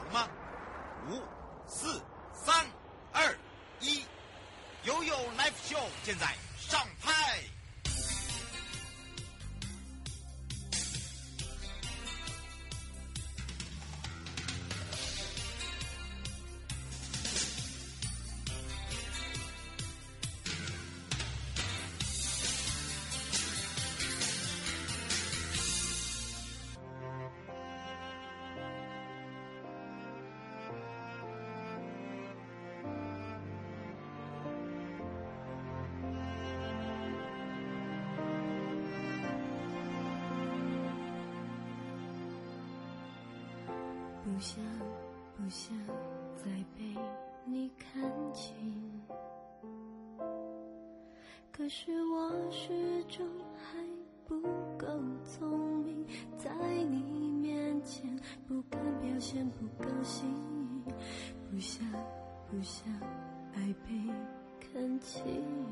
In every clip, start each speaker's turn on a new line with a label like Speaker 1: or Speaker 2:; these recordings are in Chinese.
Speaker 1: 吗？五、四、三、二、一，悠悠 Live Show 现在上拍。
Speaker 2: 不想再被你看清，可是我始终还不够聪明，在你面前不敢表现不高兴，不想爱被看清，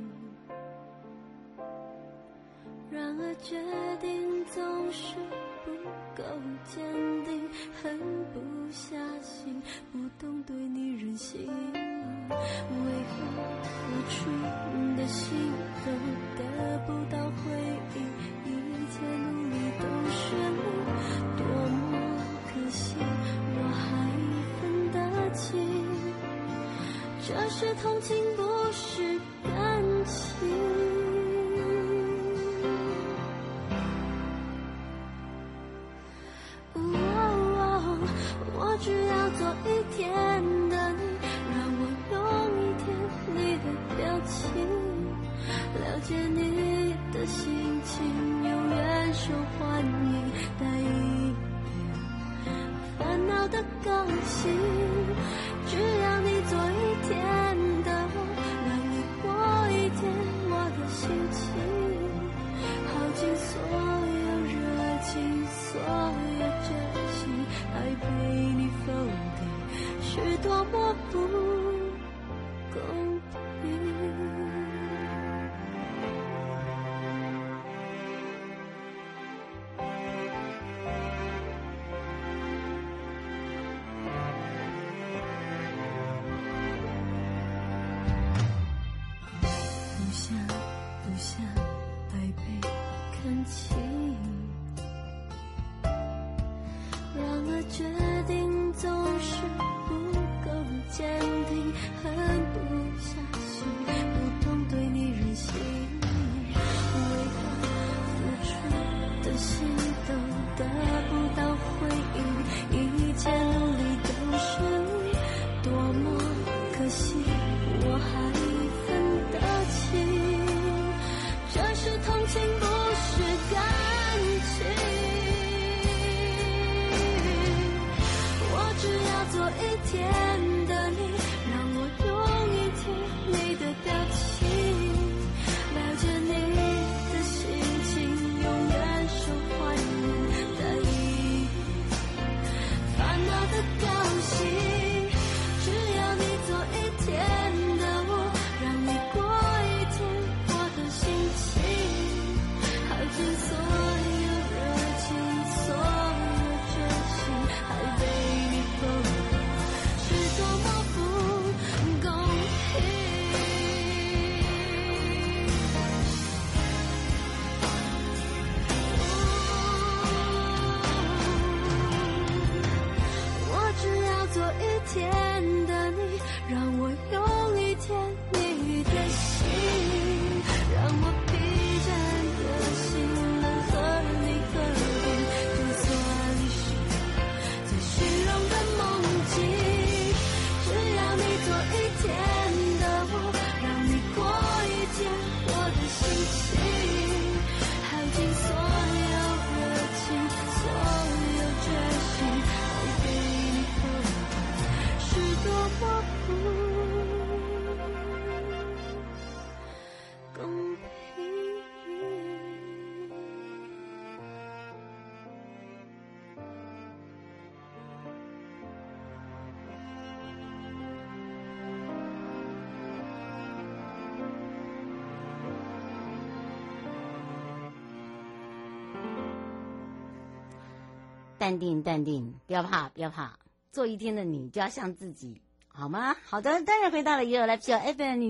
Speaker 2: 然而决定总是不够坚定，狠不下心，不懂对你任性，为何付出的心都得不到回应，一切努力都是零，多么可惜我还分得清，这是同情不是感情，我只要做一天的你，让我用一天你的表情，了解你的心情，永远受欢迎，带一点烦恼的高兴，只要你做一天的我，让你过一天我的心情，耗尽所有热情，所有决心，爱被你否定是多么不公平。不想爱被看清，然而决定总是不够坚定，狠不下心，不懂对你任性，为何付出的心都得不到回应，一切努力都是零，多么可惜我还分得清，这是同情不是感情，我只要做一天的你，让我用一天你的表情，了解你的心情，永远受欢迎，带一点烦恼的高兴，只要你做一天的我，让你过一天我的心情，耗尽所有热情，所有决心，还被你否定，是多么不公平。我只要做一天的你，让我用一天你的心，让我疲倦的心能和你合并，就算你是最虚荣的梦境，只要你做一天的我，让你过一天我的心情，耗尽所有热情，所有决心，还被你否定，是多么不公平。
Speaker 3: 淡定淡定，不要怕不要怕， 做一天的你就要像自己，好吗？好的，当然回到了也有来秀 FM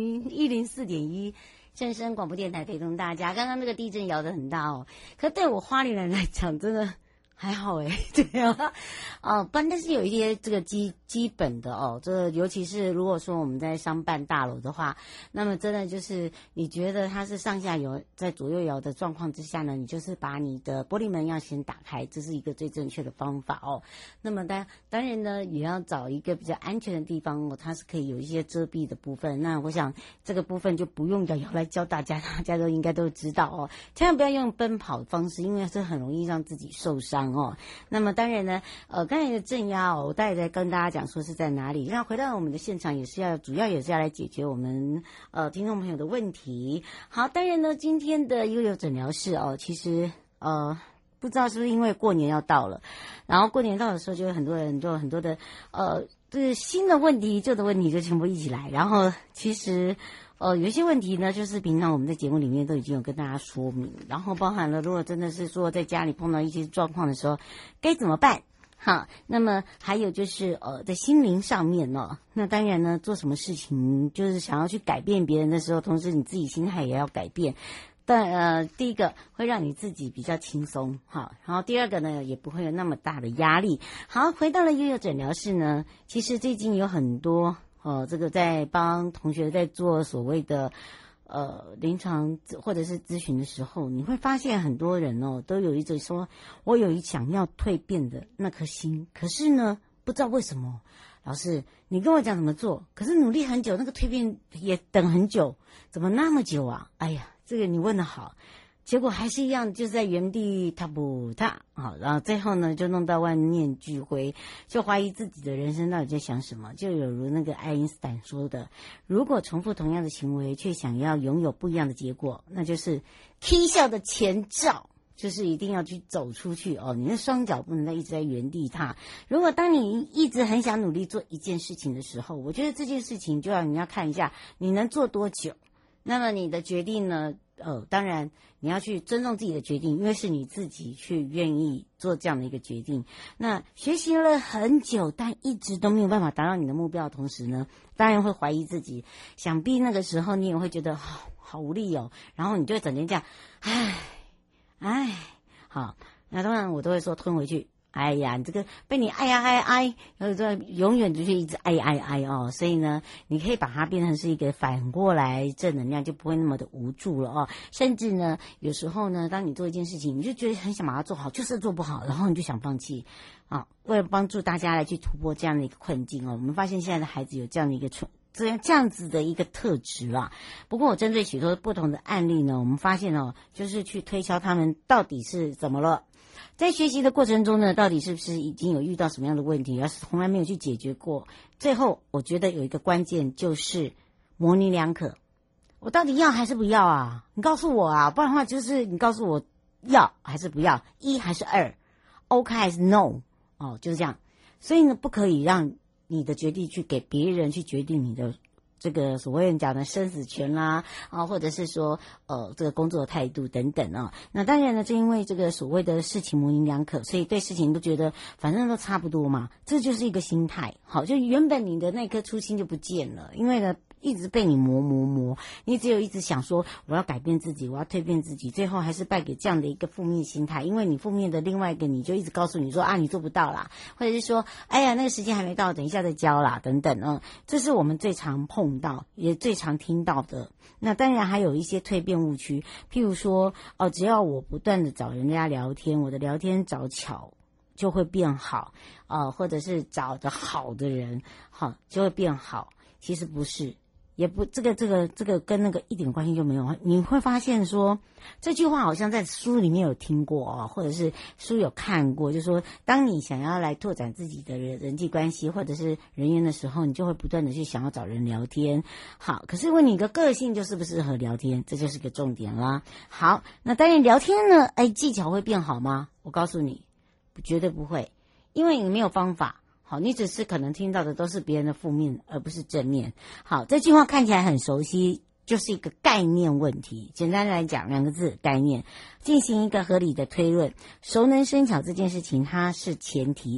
Speaker 3: 104.1正声广播电台，陪同大家。刚刚那个地震摇得很大哦，可对我花莲人来讲，真的还好诶，对啊，但是有一些这个基本的哦，这个尤其是如果说我们在商办大楼的话，那么真的就是你觉得它是上下游在左右摇的状况之下呢，你就是把你的玻璃门要先打开，这是一个最正确的方法哦。那么当然呢，也要找一个比较安全的地方哦，它是可以有一些遮蔽的部分。那我想这个部分就不用瑶来教大家，大家都应该都知道哦。千万不要用奔跑的方式，因为这很容易让自己受伤哦。那么当然呢，刚才的镇压哦，我待会再跟大家讲说是在哪里。那回到我们的现场，主要也是要来解决我们听众朋友的问题。好，当然呢，今天的悠悠诊疗室哦，其实不知道是不是因为过年要到了，然后过年到的时候，就有很多人就很多的就是新的问题、旧的问题就全部一起来，然后其实。有一些问题呢，就是平常我们在节目里面都已经有跟大家说明，然后包含了如果真的是说在家里碰到一些状况的时候该怎么办。好，那么还有就是在心灵上面哦，那当然呢，做什么事情就是想要去改变别人的时候，同时你自己心态也要改变。但第一个会让你自己比较轻松，好，然后第二个呢也不会有那么大的压力。好，回到了悠悠诊疗室呢，其实最近有很多这个在帮同学在做所谓的临床或者是咨询的时候，你会发现很多人都有一种说，我有一想要蜕变的那颗心，可是呢不知道为什么，老师你跟我讲怎么做，可是努力很久，那个蜕变也等很久，怎么那么久啊？哎呀，这个你问得好。结果还是一样，就是在原地踏步踏，好，然后最后呢，就弄到万念俱灰，就怀疑自己的人生到底在想什么。就有如那个爱因斯坦说的，如果重复同样的行为，却想要拥有不一样的结果，那就是K 笑的前兆，就是一定要去走出去哦。你的双脚不能再一直在原地踏。如果当你一直很想努力做一件事情的时候，我觉得这件事情你要看一下你能做多久。那么你的决定呢？当然你要去尊重自己的决定，因为是你自己去愿意做这样的一个决定。那学习了很久，但一直都没有办法达到你的目标的同时呢，当然会怀疑自己。想必那个时候你也会觉得好无力哦，然后你就会整天这样，唉，好，那当然我都会说吞回去。哎呀，你这个被你哀，然后永远就是一直哀哦，所以呢，你可以把它变成是一个反过来正能量，就不会那么的无助了哦。甚至呢，有时候呢，当你做一件事情，你就觉得很想把它做好，就是做不好，然后你就想放弃啊。为了帮助大家来去突破这样的一个困境哦，我们发现现在的孩子有这样的一个这样子的一个特质啦。不过我针对许多不同的案例呢，我们发现就是去推敲他们到底是怎么了。在学习的过程中呢，到底是不是已经有遇到什么样的问题，而是从来没有去解决过。最后我觉得有一个关键就是模棱两可，我到底要还是不要啊？你告诉我啊，不然的话就是你告诉我要还是不要，一还是二， OK 还是 No， 就是这样。所以呢，不可以让你的决定去给别人去决定你的这个所谓讲的生死权啦，或者是说这个工作的态度等等啊。那当然呢，就因为这个所谓的事情模棱两可，所以对事情都觉得反正都差不多嘛，这就是一个心态。好，就原本你的那颗初心就不见了，因为呢一直被你磨，你只有一直想说我要改变自己，我要蜕变自己，最后还是败给这样的一个负面心态。因为你负面的另外一个你就一直告诉你说你做不到啦，或者是说哎呀那个时间还没到，等一下再教啦等等这是我们最常碰到也最常听到的。那当然还有一些蜕变误区，譬如说只要我不断的找人家聊天，我的聊天找巧就会变好或者是找的好的人好就会变好，其实不是，也不这个跟那个一点关系就没有。你会发现说这句话好像在书里面有听过或者是书有看过，就是说当你想要来拓展自己的人际关系或者是人缘的时候，你就会不断的去想要找人聊天。好，可是问你个个性就适不适合聊天，这就是个重点啦。好，那当然聊天呢技巧会变好吗？我告诉你绝对不会，因为你没有方法。好，你只是可能听到的都是别人的负面，而不是正面。好，这句话看起来很熟悉，就是一个概念问题。简单来讲，2个字，概念。进行一个合理的推论，熟能生巧这件事情它是前提的。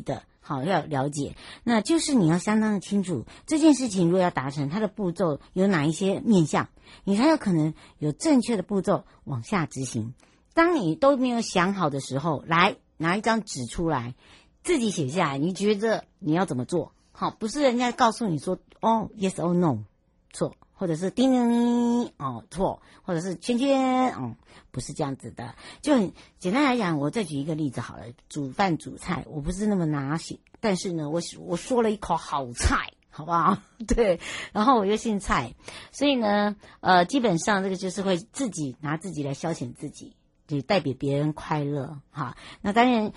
Speaker 3: 好，要了解，那就是你要相当的清楚这件事情，如果要达成，它的步骤有哪一些面向，你才有可能有正确的步骤往下执行。当你都没有想好的时候，来拿一张纸出来，自己写下来，你觉得你要怎么做？好，不是人家告诉你说哦 yes or no 错，或者是叮叮叮哦错，或者是圈圈哦，不是这样子的。就很简单来讲，我再举一个例子好了，煮饭煮菜，我不是那么拿手，但是呢，我说了一口好菜。好不好？对，然后我又姓蔡，所以呢，基本上这个就是会自己拿自己来消遣自己，就代表别人快乐哈。那当然，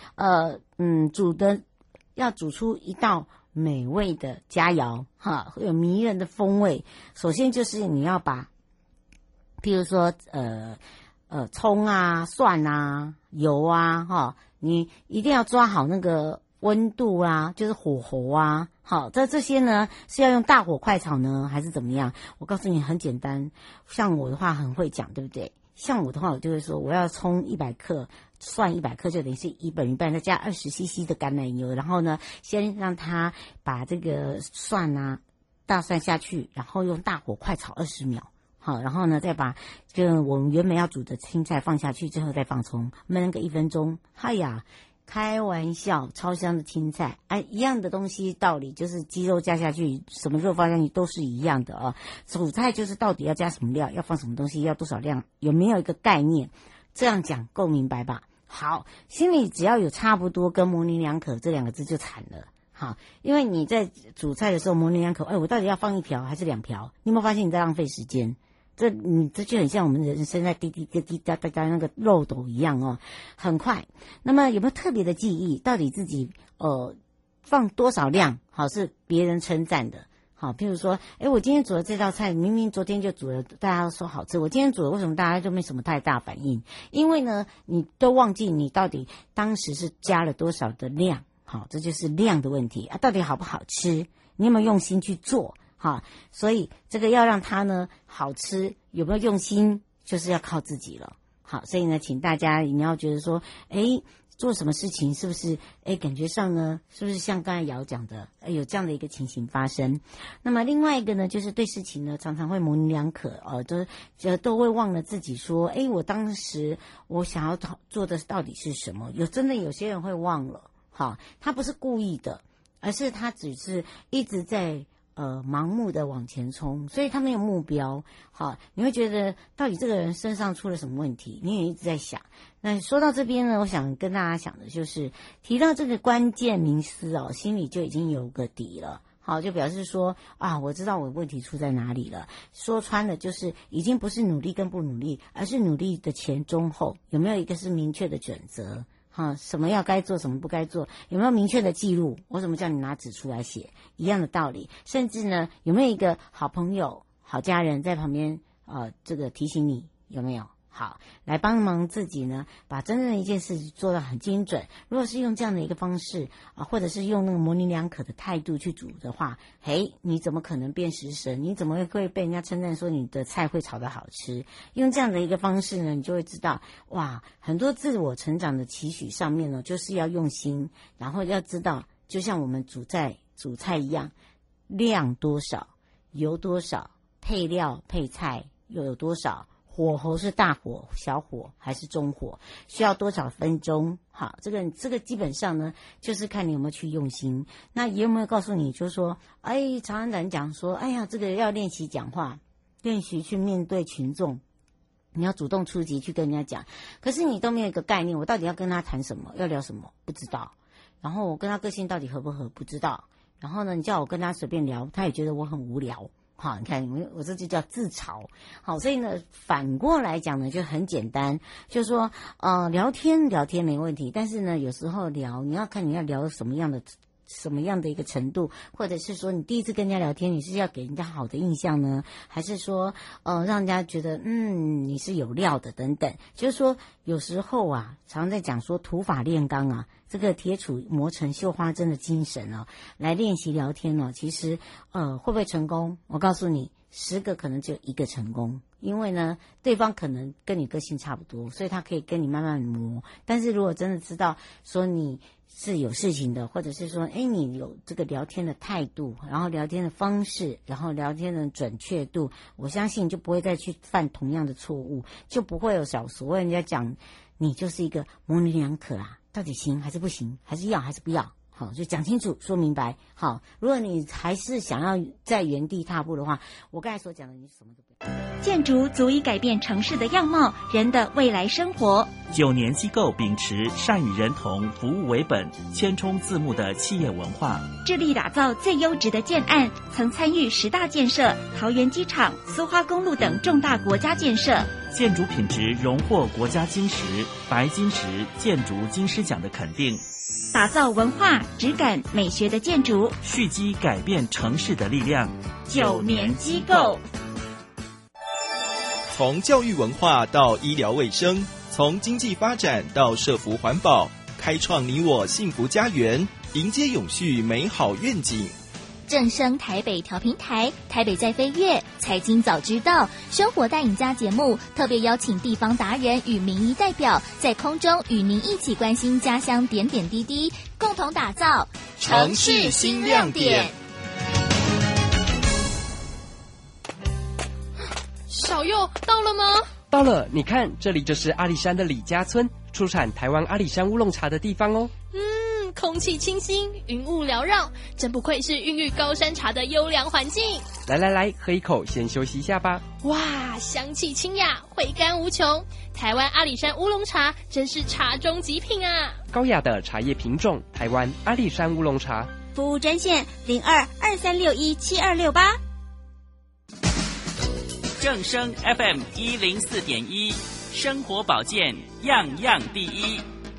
Speaker 3: 要煮出一道美味的佳肴哈，会有迷人的风味。首先就是你要把，譬如说葱啊、蒜啊、油啊哈，你一定要抓好那个温度啊，就是火候啊。好，这些呢是要用大火快炒呢，还是怎么样？我告诉你很简单，像我的话很会讲，对不对？像我的话，我就会说我要葱100克，蒜100克，就等于是1本1半，再加20cc 的橄榄油，然后呢，先让它把这个蒜啊、大蒜下去，然后用大火快炒20秒。好，然后呢，再把就我们原本要煮的青菜放下去，之后再放葱，焖个1分钟。哎呀！开玩笑，超香的青菜，一样的东西道理，就是鸡肉加下去，什么肉放下去都是一样的啊。煮菜就是到底要加什么料，要放什么东西，要多少量，有没有一个概念？这样讲够明白吧？好，心里只要有差不多跟模棱两可这2个字就惨了。好，因为你在煮菜的时候模棱两可，我到底要放1瓢还是2瓢？你有没有发现你在浪费时间？这就很像我们人生在滴滴滴滴答答答那个漏斗一样哦，很快。那么有没有特别的记忆？到底自己放多少量好是别人称赞的？好，譬如说，我今天煮的这道菜，明明昨天就煮了，大家都说好吃，我今天煮了，为什么大家就没什么太大反应？因为呢，你都忘记你到底当时是加了多少的量。好，这就是量的问题啊，到底好不好吃？你有没有用心去做？好，所以这个要让它呢好吃，有没有用心，就是要靠自己了。好，所以呢，请大家你要觉得说，做什么事情是不是感觉上呢，是不是像刚才瑶讲的，有这样的一个情形发生？那么另外一个呢，就是对事情呢常常会模棱两可都会忘了自己说，我当时我想要做的到底是什么？真的有些人会忘了，好，他不是故意的，而是他只是一直在盲目的往前冲，所以他没有目标。好，你会觉得到底这个人身上出了什么问题？你也一直在想。那说到这边呢，我想跟大家讲的就是提到这个关键名词心里就已经有个底了。好，就表示说我知道我问题出在哪里了。说穿了就是已经不是努力跟不努力，而是努力的前中后有没有一个是明确的准则。什么要该做，什么不该做，有没有明确的记录？我怎么叫你拿纸出来写？一样的道理。甚至呢，有没有一个好朋友、好家人在旁边这个提醒你？有没有？好，来帮忙自己呢，把真正的一件事做得很精准。如果是用这样的一个方式或者是用那个模棱两可的态度去煮的话，你怎么可能变食神？你怎么会被人家称赞说你的菜会炒得好吃？用这样的一个方式呢，你就会知道，哇，很多自我成长的期许上面呢，就是要用心，然后要知道，就像我们煮菜一样，量多少，油多少，配料配菜又有多少。火候是大火、小火还是中火？需要多少分钟？好，这个基本上呢，就是看你有没有去用心。那也有没有告诉你，就是说，常常讲说，这个要练习讲话，练习去面对群众，你要主动出击去跟人家讲。可是你都没有一个概念，我到底要跟他谈什么，要聊什么，不知道。然后我跟他个性到底合不合，不知道。然后呢，你叫我跟他随便聊，他也觉得我很无聊。好，你看我这就叫自嘲。好，所以呢，反过来讲呢，就很简单，就是说，聊天没问题，但是呢，有时候你要看你要聊什么样的一个程度，或者是说你第一次跟人家聊天，你是要给人家好的印象呢，还是说让人家觉得你是有料的等等。就是说有时候常在讲说土法炼钢这个铁杵磨成绣花针的精神来练习聊天其实会不会成功？我告诉你，10个可能就1个成功。因为呢，对方可能跟你个性差不多，所以他可以跟你慢慢磨。但是如果真的知道说你是有事情的，或者是说，你有这个聊天的态度，然后聊天的方式，然后聊天的准确度，我相信就不会再去犯同样的错误，就不会有所谓人家讲你就是一个模棱两可啊，到底行还是不行，还是要还是不要。好，就讲清楚，说明白。好，如果你还是想要在原地踏步的话，我刚才所讲的你什么都不要。
Speaker 4: 建筑足以改变城市的样貌，人的未来生活。
Speaker 5: 9年机构秉持善与人同、服务为本、千冲自牧的企业文化，
Speaker 4: 致力打造最优质的建案，曾参与10大建设、桃园机场、苏花公路等重大国家建设。
Speaker 5: 建筑品质荣获国家金石、白金石建筑金狮奖的肯定。
Speaker 4: 打造文化、质感、美学的建筑，
Speaker 5: 蓄积改变城市的力量。
Speaker 4: 9年机构，
Speaker 6: 从教育文化到医疗卫生，从经济发展到社福环保，开创你我幸福家园，迎接永续美好愿景。
Speaker 7: 正声台北调频台，台北在飞跃，财经早知道，生活带引家节目特别邀请地方达人与民意代表，在空中与您一起关心家乡点点滴滴，共同打造
Speaker 6: 城市新亮点。
Speaker 8: 小佑到了吗？
Speaker 9: 到了，你看，这里就是阿里山的李家村，出产台湾阿里山乌龙茶的地方哦。
Speaker 8: 空气清新，云雾缭绕，真不愧是孕育高山茶的优良环境。
Speaker 9: 来，喝一口，先休息一下吧。
Speaker 8: 哇，香气清雅，回甘无穷。台湾阿里山乌龙茶真是茶中极品啊！
Speaker 9: 高雅的茶叶品种，台湾阿里山乌龙茶。
Speaker 4: 服务专线0223617268。
Speaker 5: 正声 FM 104.1，生活保健样样第一。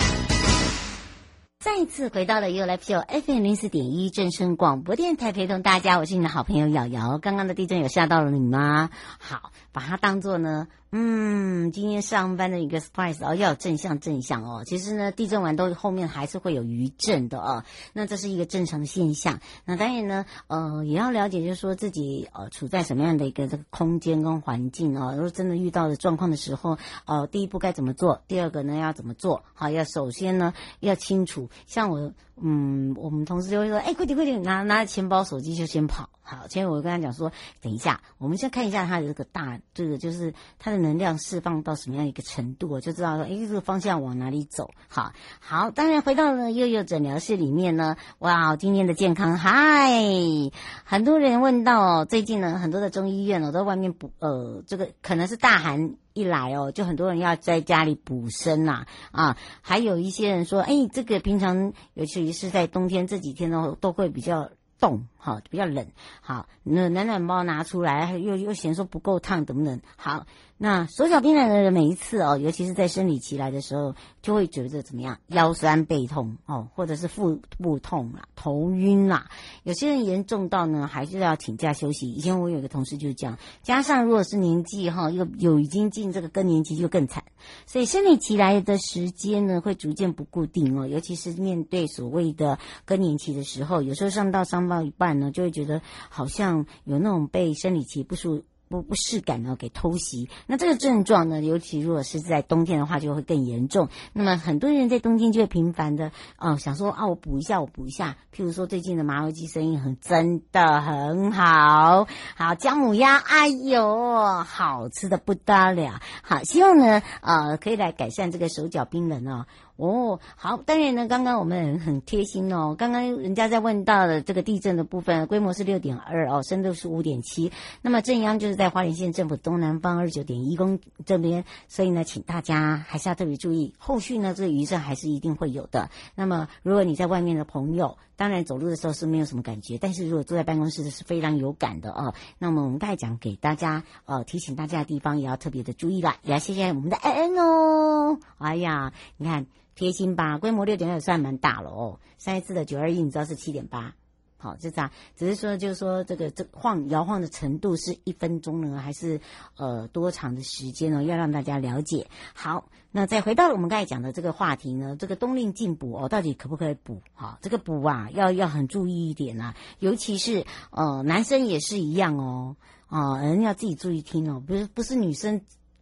Speaker 3: 再一次回到了 You Live Show FM 04.1正声广播电台，陪同大家，我是你的好朋友瑶瑶。刚刚的地震有吓到了你吗？好，把它当作呢，今天上班的一个 surprise 要有正向哦。其实呢，地震完都后面还是会有余震的哦。那这是一个正常的现象。那当然呢，也要了解，就是说自己处在什么样的一个这个空间跟环境哦。如果真的遇到的状况的时候，第一步该怎么做？第二个呢要怎么做？好，要首先呢要清楚。像我们同事就会说，快点，拿钱包、手机就先跑。好，前面我跟他讲说，等一下，我们先看一下它的这个就是它的能量释放到什么样一个程度，就知道说，这个方向往哪里走。好，当然回到了悠悠诊疗室里面呢，哇，今天的健康嗨，很多人问到最近呢，很多的中医院都在外面这个可能是大寒一来就很多人要在家里补身还有一些人说，这个平常尤其是在冬天这几天都会比较冻，比较冷。好，那暖包拿出来，又嫌说不够烫，等等。好，那手脚冰冷的人每一次尤其是在生理期来的时候，就会觉得怎么样？腰酸背痛或者是腹部痛啦、头晕啦。有些人严重到呢，还是要请假休息。以前我有个同事就是这样，加上如果是年纪又已经进这个更年期就更惨，所以生理期来的时间呢会逐渐不固定尤其是面对所谓的更年期的时候，有时候上到一半呢，就会觉得好像有那种被生理期不适感给偷袭。那这个症状呢，尤其如果是在冬天的话，就会更严重。那么很多人在冬天就会频繁的想说我补一下。譬如说最近的麻油鸡生意真的很好，姜母鸭，哎呦，好吃的不得了。好，希望呢可以来改善这个手脚冰冷好，当然呢，刚刚我们很贴心刚刚人家在问到的这个地震的部分，规模是 6.2 深度是 5.7， 那么震央就是在花莲县政府东南方29.1公这边，所以呢，请大家还是要特别注意，后续呢这个余震还是一定会有的。那么如果你在外面的朋友，当然走路的时候是没有什么感觉，但是如果坐在办公室的是非常有感的那么我们刚才讲给大家提醒大家的地方也要特别的注意啦，也要谢谢我们的安安哎呀，你看贴心吧，规模 6.2 算蛮大了上一次的921你知道是 7.8， 好，就这样，只是说就是说这摇晃的程度是1分钟呢，还是多长的时间呢？要让大家了解。好，那再回到我们刚才讲的这个话题呢，这个冬令进补到底可不可以补？这个补要很注意一点尤其是男生也是一样人要自己注意听不是女生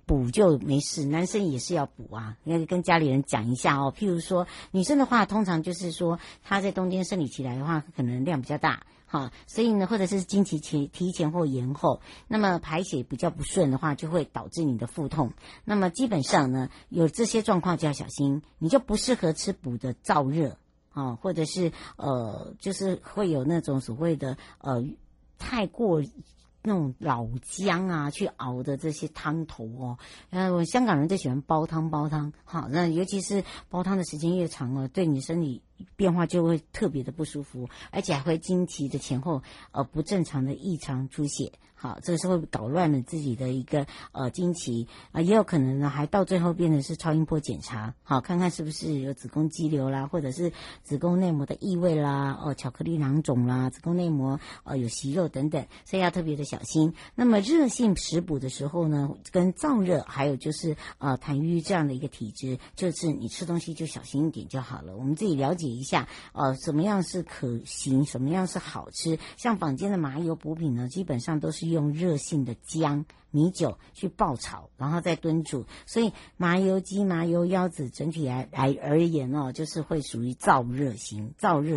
Speaker 3: 补就没事，男生也是要补啊，要跟家里人讲一下哦。譬如说女生的话，通常就是说她在冬天生理期来的话，可能量比较大。好，所以呢，或者是经期提前或延后，那么排血比较不顺的话，就会导致你的腹痛。那么基本上呢，有这些状况就要小心，你就不适合吃补的燥热啊，或者是就是会有那种所谓的太过那种老姜啊去熬的这些汤头哦。我香港人最喜欢煲汤，好，那尤其是煲汤的时间越长了，对你身体变化就会特别的不舒服，而且还会经期的前后不正常的异常出血。好，这个是会搞乱了自己的一个经期也有可能呢还到最后变成是超音波检查，好，看看是不是有子宫肌瘤啦，或者是子宫内膜的异位啦，巧克力囊肿啦，子宫内膜有息肉等等，所以要特别的小心。那么热性食补的时候呢，跟燥热还有就是痰瘀这样的一个体质，就是你吃东西就小心一点就好了。我们自己了解一下什么样是可行，什么样是好吃。像坊间的麻油补品呢，基本上都是用热性的姜、米酒去爆炒，然后再炖煮，所以麻油鸡、麻油腰子整体而言就是会属于燥热型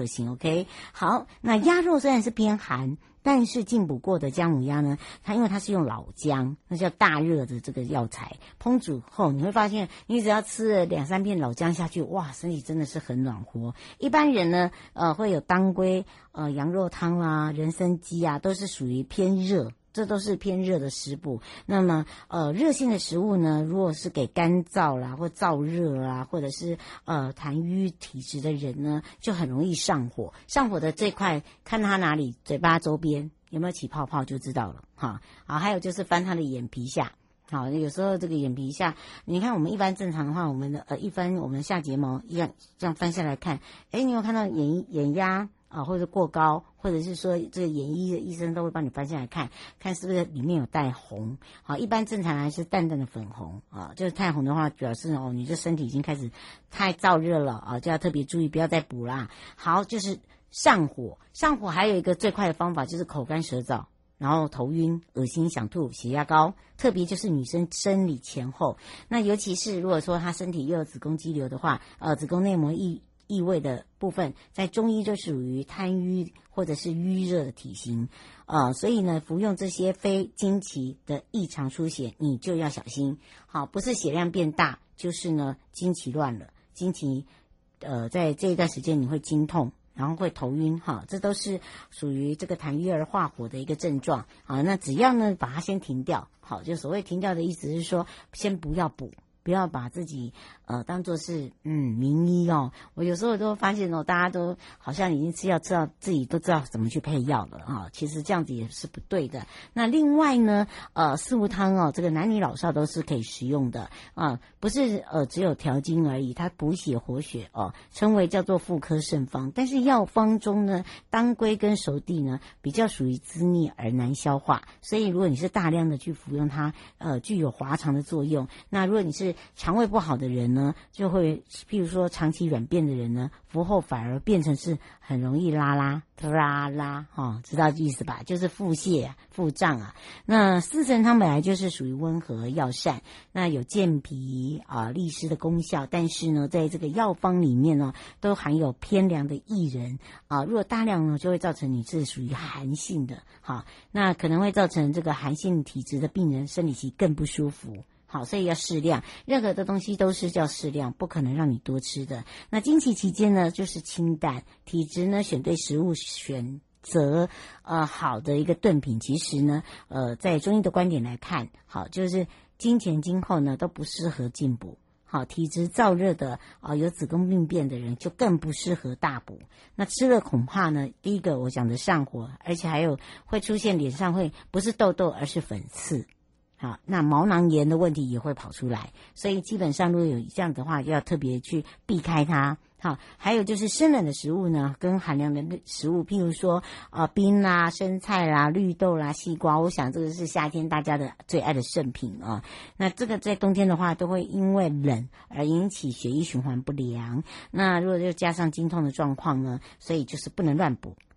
Speaker 3: OK。 好，那鸭肉虽然是偏寒，但是进补过的姜母鸭呢，它因为它是用老姜，那叫大热的这个药材，烹煮后你会发现你只要吃了2-3片老姜下去，哇，身体真的是很暖和。一般人呢会有当归羊肉汤啦、人参鸡啊，都是属于偏热，这都是偏热的食补。那么热性的食物呢，如果是给干燥啦或燥热啦，或者是痰瘀体质的人呢，就很容易上火。上火的这块看他哪里，嘴巴周边有没有起泡泡就知道了哈。好，还有就是翻他的眼皮下。好，有时候这个眼皮下，你看我们一般正常的话，我们的一翻我们的下睫毛一样这样翻下来看，你有看到眼压或者过高，或者是说这个眼医的医生都会帮你翻下来看看是不是里面有带红。好，一般正常还是淡淡的粉红就是太红的话表示你这身体已经开始太燥热了就要特别注意，不要再补啦。好，就是上火还有一个最快的方法就是口干舌燥，然后头晕、恶心、想吐、血压高，特别就是女生生理前后。那尤其是如果说她身体又有子宫肌瘤的话，子宫内膜异位的部分，在中医就属于贪瘀或者是瘀热的体型所以呢，服用这些非经期的异常出血，你就要小心。好，不是血量变大，就是呢经期乱了，经期在这一段时间你会经痛，然后会头晕这都是属于这个痰瘀而化火的一个症状那只要呢把它先停掉，好，就所谓停掉的意思是说，先不要补，不要把自己当作是名医我有时候都发现大家都好像已经吃药吃到自己都知道怎么去配药了其实这样子也是不对的。那另外呢四物汤这个男女老少都是可以食用的不是只有调经而已，它补血活血称为叫做妇科圣方。但是药方中呢，当归跟熟地呢比较属于滋腻而难消化，所以如果你是大量的去服用它具有滑肠的作用。那如果你是肠胃不好的人呢，就会譬如说长期软便的人呢，服后反而变成是很容易拉知道意思吧？就是腹泻腹胀那四神汤本来就是属于温和药膳，那有健脾利湿的功效，但是呢在这个药方里面呢都含有偏凉的薏仁如果大量呢就会造成你是属于寒性的那可能会造成这个寒性体质的病人生理期更不舒服。好，所以要适量，任何的东西都是叫适量，不可能让你多吃的。那经期期间呢，就是清淡，体质呢选对食物，选择好的一个炖品。其实呢在中医的观点来看，好，就是经前经后呢都不适合进补。好，体质燥热的有子宫病变的人就更不适合大补。那吃了恐怕呢，第一个我讲的上火，而且还有会出现脸上会不是痘痘而是粉刺。好，那毛囊炎的问题也会跑出来，所以基本上如果有这样的话，要特别去避开它。好，还有就是生冷的食物呢，跟寒凉的食物，譬如说冰啦、生菜啦、绿豆啦、西瓜，我想这个是夏天大家的最爱的圣品那这个在冬天的话，都会因为冷而引起血液循环不良。那如果又加上经痛的状况呢，所以就是不能乱补。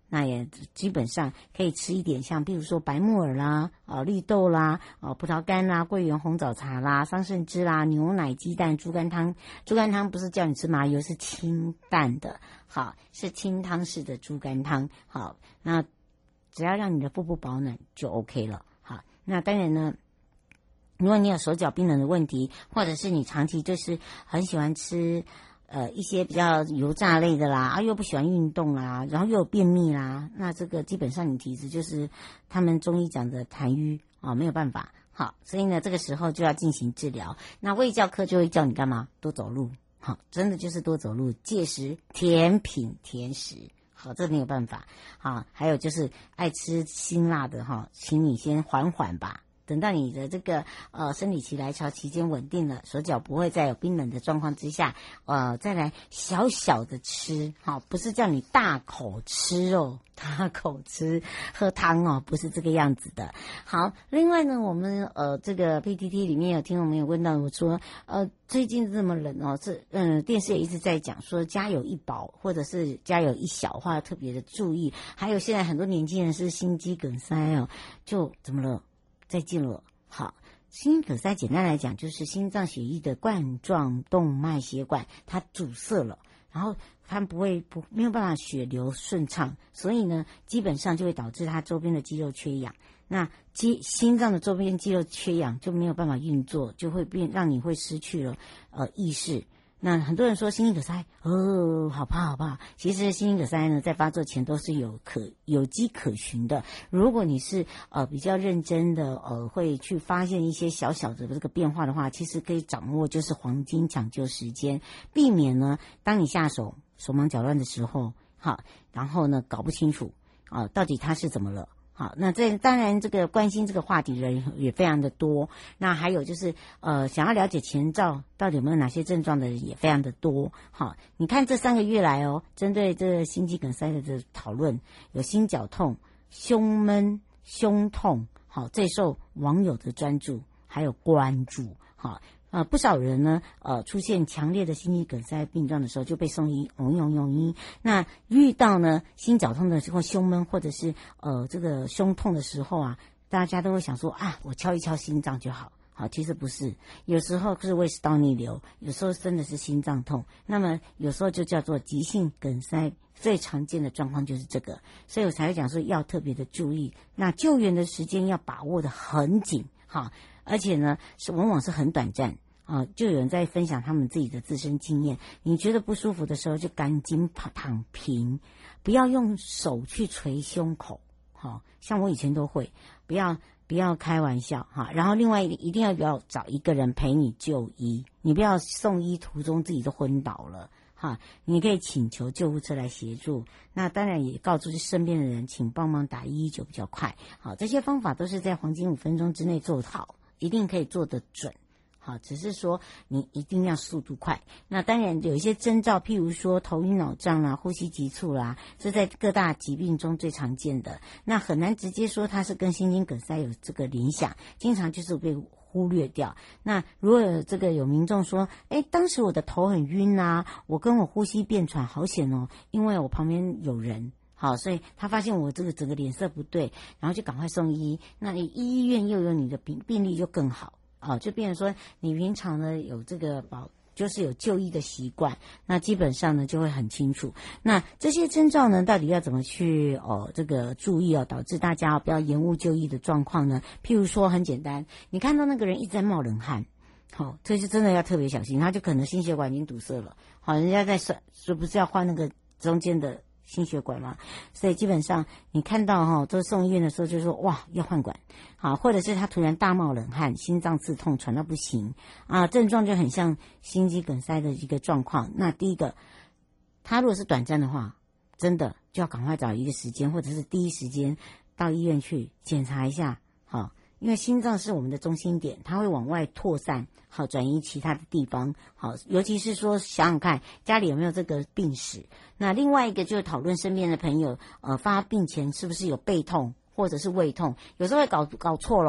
Speaker 3: 那也基本上可以吃一点像比如说白木耳啦、绿豆啦、葡萄干啦、桂圆红枣茶啦、桑葚汁啦、牛奶、鸡蛋、猪肝汤。猪肝汤不是叫你吃麻油，是清淡的，好，是清汤式的猪肝汤。好，那只要让你的腹部保暖就 OK 了。好，那当然呢，如果你有手脚冰冷的问题，或者是你长期就是很喜欢吃一些比较油炸类的啦，又不喜欢运动啦，然后又有便秘啦，那这个基本上你体质就是他们中医讲的痰瘀没有办法。好，所以呢这个时候就要进行治疗。那卫教科就会叫你干嘛？多走路。好，真的就是多走路，戒食甜品甜食。好，这没有办法。好，还有就是爱吃辛辣的请你先缓缓吧。等到你的这个生理期来潮期间稳定了，手脚不会再有冰冷的状况之下，再来小小的吃，不是叫你大口吃哦，大口吃喝汤哦，不是这个样子的。好，另外呢，我们这个 PTT 里面有听我们有问到我说，最近这么冷哦，电视也一直在讲说家有一宝或者是家有一小话特别的注意，还有现在很多年轻人是心肌梗塞哦，就怎么了？再见了。好，心肌梗塞简单来讲就是心脏血液的冠状动脉血管它阻塞了，然后它没有办法血流顺畅，所以呢基本上就会导致它周边的肌肉缺氧。那心脏的周边肌肉缺氧就没有办法运作，就会让你会失去了意识。那很多人说心肌梗塞好怕好怕，其实心肌梗塞呢在发作前都是有迹可循的。如果你是比较认真的会去发现一些小小的这个变化的话，其实可以掌握就是黄金抢救时间，避免呢当你下手忙脚乱的时候，好，然后呢搞不清楚到底他是怎么了。好，那当然这个关心这个话题的人也非常的多，那还有就是想要了解前兆到底有没有哪些症状的人也非常的多。好，你看这3个月来针对这个心肌梗塞的这讨论，有心绞痛、胸闷、胸痛，好，最受网友的专注还有关注。好，不少人呢出现强烈的心肌梗塞病状的时候就被送医，那遇到呢心绞痛的时候、胸闷或者是这个胸痛的时候大家都会想说我敲一敲心脏就好。好，其实不是，有时候是胃食道逆流，有时候真的是心脏痛，那么有时候就叫做急性梗塞，最常见的状况就是这个，所以我才会讲说要特别的注意，那救援的时间要把握得很紧。好，而且呢往往是很短暂就有人在分享他们自己的自身经验，你觉得不舒服的时候就赶紧躺平，不要用手去捶胸口。好，像我以前都会，不要开玩笑然后另外一定要找一个人陪你就医，你不要送医途中自己都昏倒了你可以请求救护车来协助，那当然也告诉身边的人请帮忙打119比较快。好，这些方法都是在黄金5分钟之内做好，一定可以做得准。好，只是说你一定要速度快。那当然有一些征兆，譬如说头晕脑胀啦、呼吸急促啦，这在各大疾病中最常见的，那很难直接说它是跟心肌梗塞有这个联想，经常就是被忽略掉。那如果有民众说当时我的头很晕我跟我呼吸变喘，好险因为我旁边有人。好，所以他发现我这个整个脸色不对，然后就赶快送医。那你医院又有你的病例就更好就变成说你平常呢有这个就是有就医的习惯，那基本上呢就会很清楚。那这些征兆呢到底要怎么去这个注意导致大家不要延误就医的状况呢？譬如说很简单，你看到那个人一直在冒冷汗，好，这是真的要特别小心，他就可能心血管已经堵塞了。好，人家在说不是要换那个中间的心血管嘛，所以基本上你看到都送医院的时候就说哇要换管。好，或者是他突然大冒冷汗、心脏刺痛、喘到不行症状就很像心肌梗塞的一个状况。那第一个，他如果是短暂的话，真的就要赶快找一个时间，或者是第一时间到医院去检查一下。好，因为心脏是我们的中心点，它会往外扩散，好，转移其他的地方。好，尤其是说想想看家里有没有这个病史。那另外一个就是讨论身边的朋友发病前是不是有背痛或者是胃痛，有时候会搞错咯。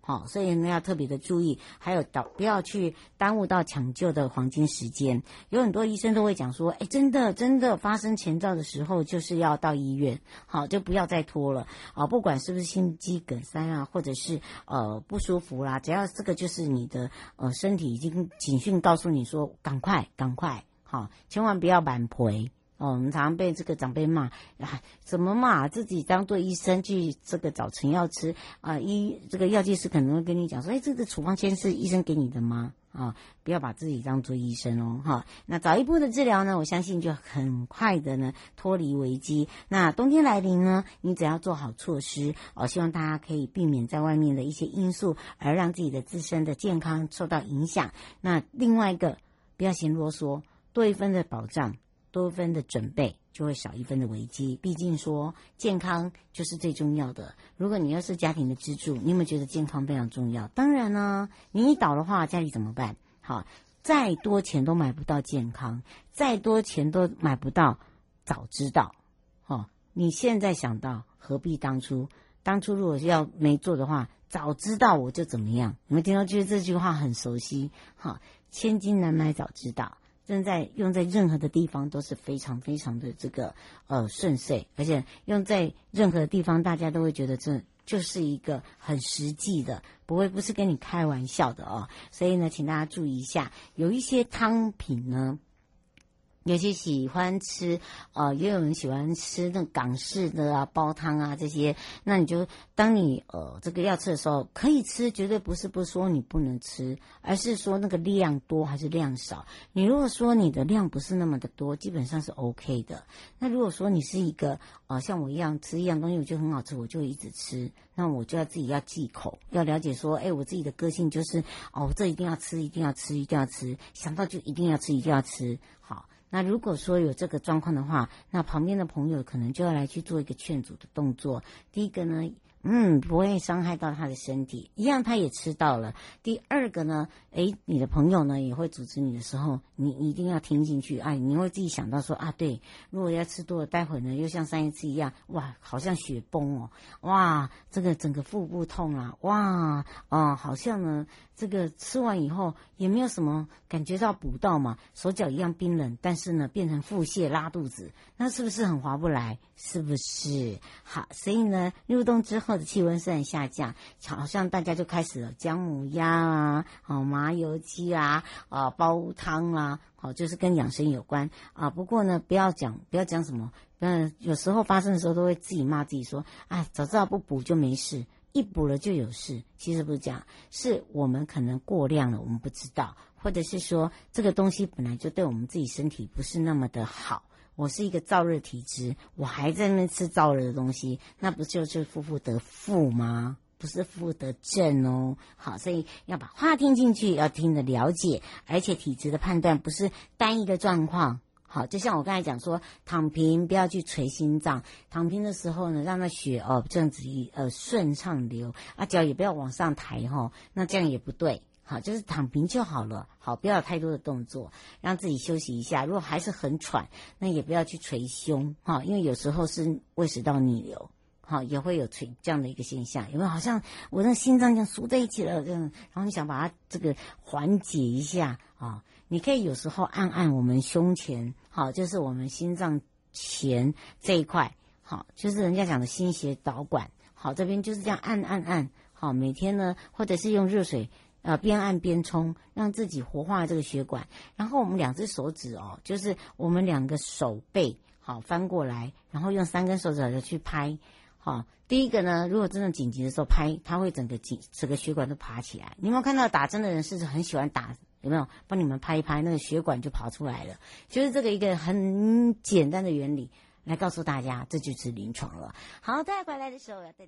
Speaker 3: 好，所以呢要特别的注意，还有不要去耽误到抢救的黄金时间。有很多医生都会讲说，真的发生前兆的时候就是要到医院，好，就不要再拖了啊！不管是不是心肌梗塞啊，或者是不舒服啦，只要这个就是你的身体已经警讯告诉你说赶快，好，千万不要挽回。我们常常被这个长辈骂啊，怎么骂？自己当做医生去这个找成药吃啊，这个药剂师可能会跟你讲说，这个处方签是医生给你的吗？啊，不要把自己当做医生哦，哈。那早一步的治疗呢，我相信就很快的呢脱离危机。那冬天来临呢，你只要做好措施希望大家可以避免在外面的一些因素而让自己的自身的健康受到影响。那另外一个，不要嫌啰嗦，多一分的保障。多一分的准备，就会少一分的危机。毕竟说健康就是最重要的。如果你要是家庭的支柱，你有没有觉得健康非常重要？当然呢，你一倒的话，家里怎么办？好，再多钱都买不到健康，再多钱都买不到早知道。你现在想到，何必当初？当初如果要没做的话，早知道我就怎么样。你们听到觉得这句话很熟悉？千金难买早知道。用在任何的地方都是非常非常的这个顺遂，而且用在任何的地方，大家都会觉得这就是一个很实际的，不是跟你开玩笑的哦。所以呢，请大家注意一下，有一些汤品呢，有些喜欢吃也有人喜欢吃那港式的啊煲汤啊这些，那你就当你这个要吃的时候可以吃，绝对不是说你不能吃，而是说那个量多还是量少。你如果说你的量不是那么的多，基本上是 OK 的。那如果说你是一个像我一样吃一样东西我觉得很好吃，我就一直吃，那我就要自己要忌口，要了解说我自己的个性就是这一定要吃，想到就一定要吃。好，那如果说有这个状况的话，那旁边的朋友可能就要来去做一个劝阻的动作。第一个呢，不会伤害到他的身体，一样他也吃到了。第二个呢，你的朋友呢也会阻止你的时候，你一定要听进去。你会自己想到说对，如果要吃多了，待会呢又像上一次一样，哇，好像雪崩哦，哇，这个整个腹部痛啊，哇，好像呢这个吃完以后也没有什么感觉到补到嘛，手脚一样冰冷，但是呢变成腹泻拉肚子，那是不是很划不来？是不是？好，所以呢入冬之后的气温是很下降，好像大家就开始了姜母鸭啊，麻油鸡啊，煲汤啊，就是跟养生有关啊。不过呢不要讲什么，有时候发生的时候都会自己骂自己说，早知道不补就没事，一补了就有事。其实不是这样，是我们可能过量了，我们不知道，或者是说这个东西本来就对我们自己身体不是那么的好。我是一个燥热体质，我还在那边吃燥热的东西，那不就是负得负吗？不是负得正哦。好，所以要把话听进去，要听得了解，而且体质的判断不是单一个状况。好，就像我刚才讲说，躺平不要去捶心脏，躺平的时候呢，让那血这样子顺畅流，脚也不要往上抬那这样也不对。好，就是躺平就好了。好，不要有太多的动作，让自己休息一下。如果还是很喘，那也不要去捶胸因为有时候是胃食道逆流，也会有这样的一个现象。有没有好像我那心脏这样缩在一起了，然后你想把它这个缓解一下你可以有时候按我们胸前，就是我们心脏前这一块，就是人家讲的心血导管，这边就是这样按，每天呢，或者是用热水边按边冲，让自己活化这个血管。然后我们两只手指就是我们两个手背翻过来，然后用3根手指头去拍。第一个呢，如果真的紧急的时候拍，它会整个血管都爬起来。你有没有看到打针的人是很喜欢打？有没有帮你们拍一拍，那个血管就跑出来了？就是这个一个很简单的原理来告诉大家，这就是临床了。好，大家回来的时候要带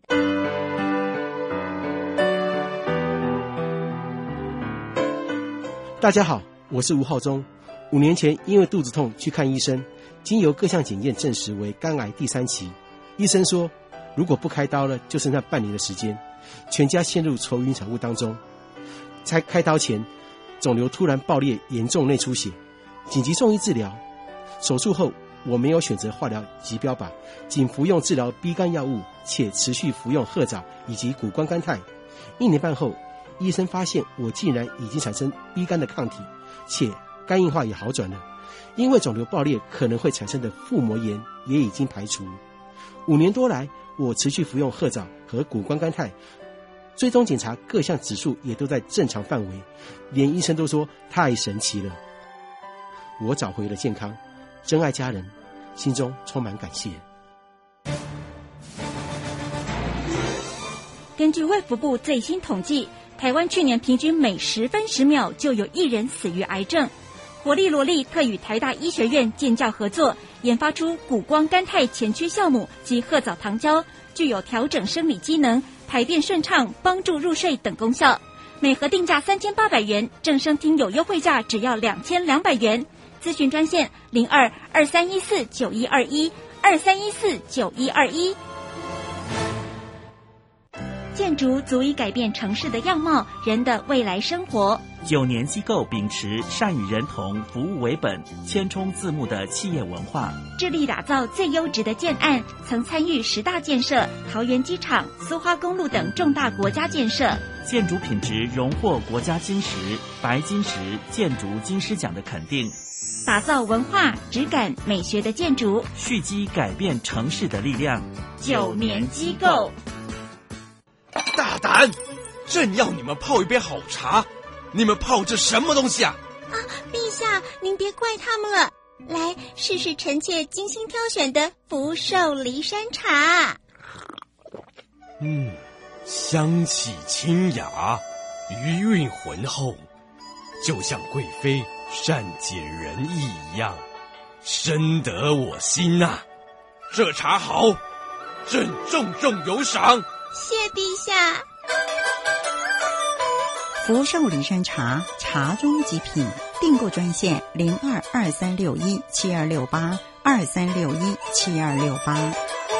Speaker 10: 大家好，我是吴浩中。5年前因为肚子痛去看医生，经由各项检验证实为肝癌第3期。医生说，如果不开刀了，就剩下半年的时间，全家陷入愁云惨雾当中。在开刀前，肿瘤突然爆裂，严重内出血，紧急送医治疗。手术后，我没有选择化疗及标靶，仅服用治疗 B 肝药物，且持续服用褐藻以及谷胱甘肽。 1年半后，医生发现我竟然已经产生 B 肝的抗体，且肝硬化也好转了。因为肿瘤爆裂可能会产生的腹膜炎也已经排除。5年多来，我持续服用褐藻和谷胱甘肽，追踪检查各项指数也都在正常范围，连医生都说太神奇了。我找回了健康，真爱家人，心中充满感谢。
Speaker 4: 根据卫福部最新统计，台湾去年平均每10分10秒就有1人死于癌症。活力萝莉特与台大医学院建教合作，研发出谷胱甘肽前驱酵母及褐藻糖胶，具有调整生理机能、排便顺畅、帮助入睡等功效。每盒定价3800元，正声听有优惠价只要2200元。咨询专线02-2314-9121，2314-9121。建筑足以改变城市的样貌，人的未来生活。
Speaker 5: 9年机构秉持善与人同、服务为本、千冲字幕的企业文化，
Speaker 4: 致力打造最优质的建案，曾参与10大建设、桃园机场、苏花公路等重大国家建设。
Speaker 5: 建筑品质荣获国家金石、白金石建筑金狮奖的肯定，
Speaker 4: 打造文化、质感、美学的建筑，
Speaker 5: 蓄积改变城市的力量。
Speaker 4: 9年机构。
Speaker 1: 大胆！朕要你们泡一杯好茶，你们泡这什么东西啊？
Speaker 11: 陛下，您别怪他们了。来，试试臣妾精心挑选的福寿梨山茶。
Speaker 12: 香气清雅，余韵浑厚，就像贵妃善解人意一样，深得我心呐。这茶好，朕重重有赏。
Speaker 11: 谢陛下。
Speaker 13: 福寿梨山茶，茶中极品，订购专线02-2361-7268，2361-7268。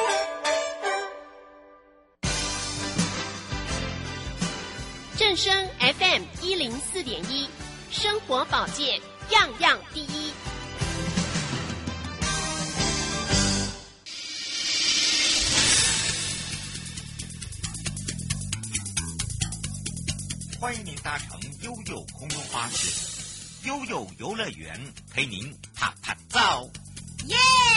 Speaker 8: 正声 FM 104.1，生活保健样样第一。
Speaker 1: 欢迎您搭乘悠悠空中巴士，悠悠游乐园陪您踏踏走。
Speaker 8: 耶！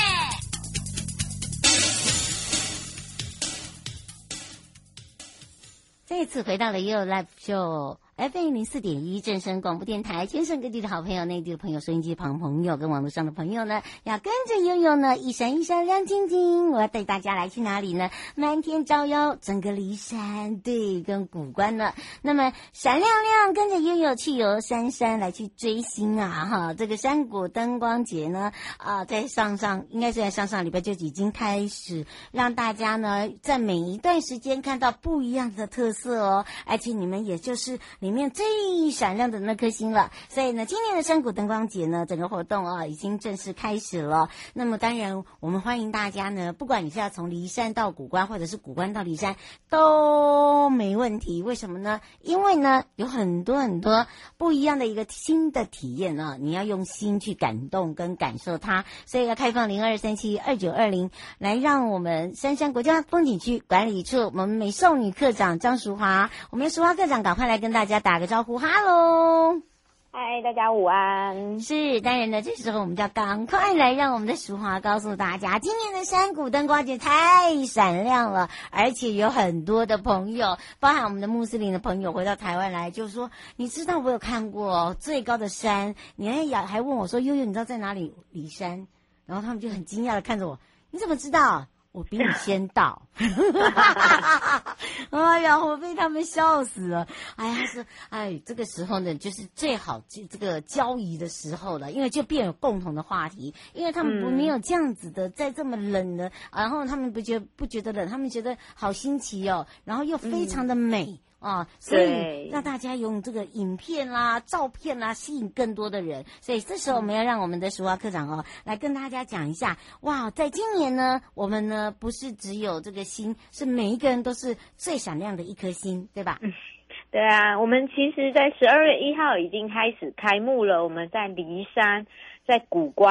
Speaker 3: 这次回到了悠悠 Live Show FM 104.1正声广播电台，全省各地的好朋友、内地的朋友、收音机旁朋友跟网络上的朋友呢，要跟着悠悠呢一闪一闪亮晶晶。我要带大家来去哪里呢？满天照耀整个梨山，对，跟古关呢。那么闪亮亮，跟着悠悠去游山来去追星啊！哈，这个山谷灯光节呢，在应该是在上礼拜就已经开始，让大家呢在每一段时间看到不一样的特色哦，而且你们也就是里面最闪亮的那颗星了。所以呢，今年的山谷灯光节呢，整个活动已经正式开始了。那么当然，我们欢迎大家呢，不管你是要从梨山到古关，或者是古关到梨山，都没问题。为什么呢？因为呢，有很多不一样的一个新的体验啊，你要用心去感动跟感受它。所以要开放02372920，来让我们杉山国家风景区管理处我们美少女课长张淑华，我们淑华课长赶快来跟大家打个招呼，哈喽！
Speaker 14: 嗨，大家午安。
Speaker 3: 是，当然呢，这时候我们就要赶快来让我们的淑华告诉大家，今年的山谷灯光节太闪亮了，而且有很多的朋友，包含我们的穆斯林的朋友回到台湾来，就说你知道我有看过最高的山，你还问我说悠悠你知道在哪里？梨山。然后他们就很惊讶的看着我，你怎么知道？我比你先到。哎呀，我被他们笑死了。哎呀，这个时候呢，就是最好这个交易的时候了，因为就变有共同的话题，因为他们没有这样子的，在这么冷的，然后他们不觉得冷，他们觉得好新奇哦，然后又非常的美。所以让大家用这个影片啦、照片啦吸引更多的人，所以这时候我们要让我们的淑华科长来跟大家讲一下，哇，在今年呢，我们呢不是只有这个星，是每一个人都是最闪亮的一颗星，对吧？
Speaker 14: 对啊，我们其实在12月1号已经开始开幕了，我们在梨山、在古关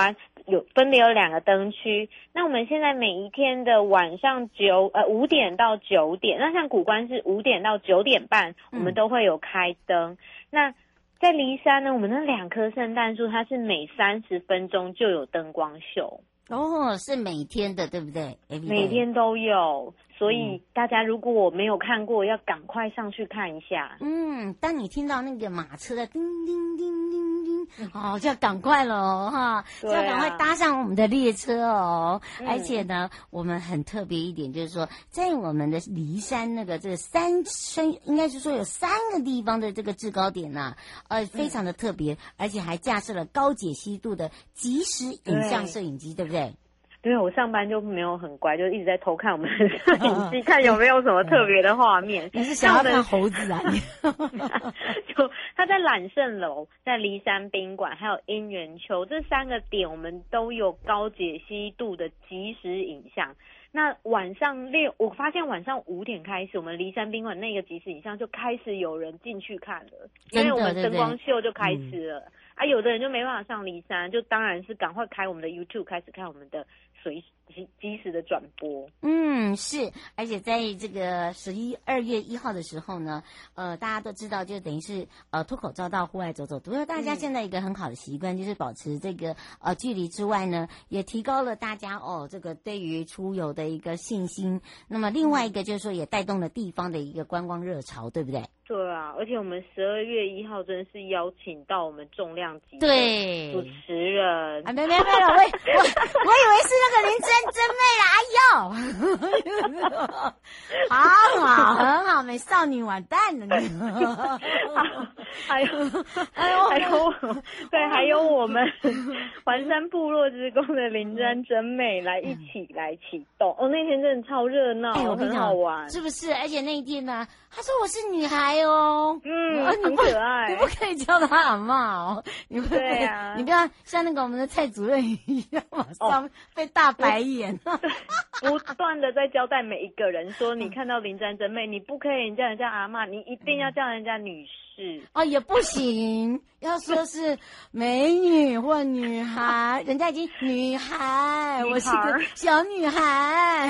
Speaker 14: 分别有2个灯区。那我们现在每一天的晚上5点到9点，那像古关是5点到9点半，我们都会有开灯。那在梨山呢，我们那2棵圣诞树，它是每30分钟就有灯光秀。
Speaker 3: 哦，是每天的，对不对？
Speaker 14: 每天都有，所以大家如果我没有看过，要赶快上去看一下。
Speaker 3: 当你听到那个马车的叮叮叮叮叮，就要赶快了哈，就要赶快搭上我们的列车哦。而且呢，我们很特别一点，就是说，在我们的梨山那个这应该是说有3个地方的这个制高点呐，非常的特别，而且还架设了高解析度的即时影像摄影机，对不对？
Speaker 14: 对，我上班就没有很乖，就一直在偷看我们的摄影机，看有没有什么特别的画面。
Speaker 3: 你是想要看猴子啊？
Speaker 14: 就他在揽胜楼、在梨山宾馆还有姻缘丘这3个点，我们都有高解析度的即时影像。那我发现晚上5点开始，我们梨山宾馆那个即时影像就开始有人进去看了，因为我们灯光秀就开始了。有的人就没办法上梨山，就当然是赶快开我们的 YouTube 开始看我们的即时的转播。
Speaker 3: 是，而且在这个2月1号的时候呢，大家都知道，就等于是脱口罩到户外走走。不过大家现在一个很好的习惯就是保持这个距离之外呢，也提高了大家这个对于出游的一个信心。那么另外一个就是说，也带动了地方的一个观光热潮，对不对？
Speaker 14: 对啊，而且我们12月1号真的是邀请到我们重量级的主持人。
Speaker 3: 没有，我以为是那个林真妹啦，好，很好，美少女完蛋了你。
Speaker 14: 还有我们环山部落之宫的林真妹来一起来启动。那天真的超热闹，很好玩，
Speaker 3: 是不是？而且那一天呢，她说我是女孩哦，
Speaker 14: 很可爱，
Speaker 3: 你不可以叫她阿嬷哦，你不可以，你不要像那个我们的蔡主任一样，马上被大白眼。
Speaker 14: 不断的在交代每一个人说，你看到林真妹，你不可以叫人家阿嬷，你一定要叫人家女士。
Speaker 3: 也不行，要说是美女或女孩，人家已经女孩，我是个小女孩。